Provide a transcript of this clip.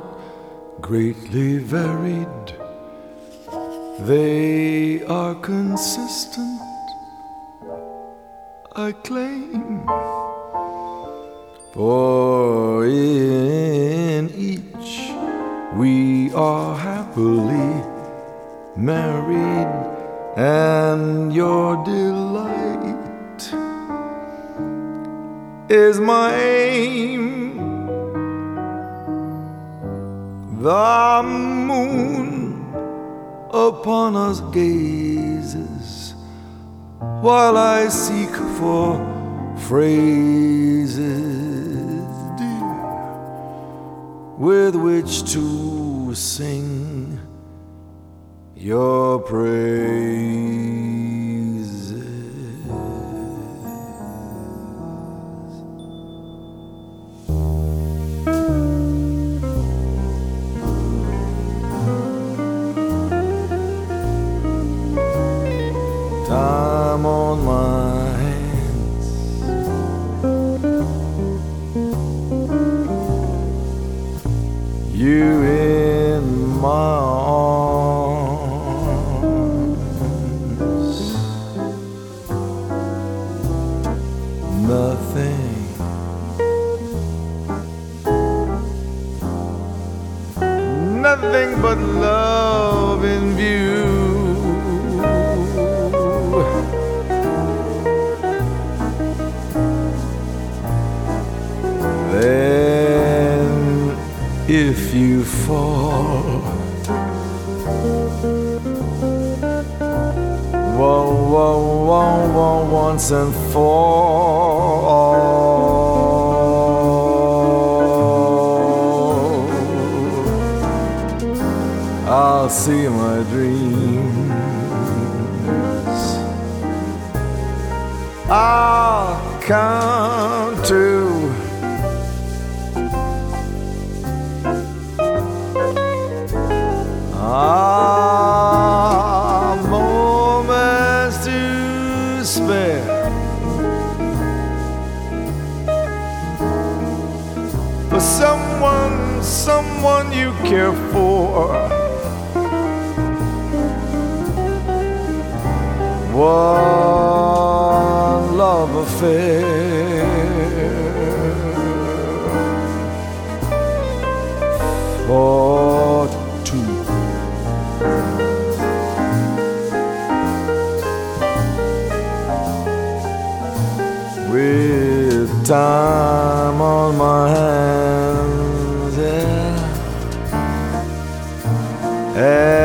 not greatly varied. They are consistent, I claim, for in each we are happily married, and your delight is my aim. The moon upon us gazes while I seek for phrases, dear, with which to sing your praises. Time on my hands, you in my arms. Nothing but love in view. Then if you fall, once and for all, I'll see my dreams. I'll count to moments to spare for someone you care for. One love affair for two. With time on my hands, yeah.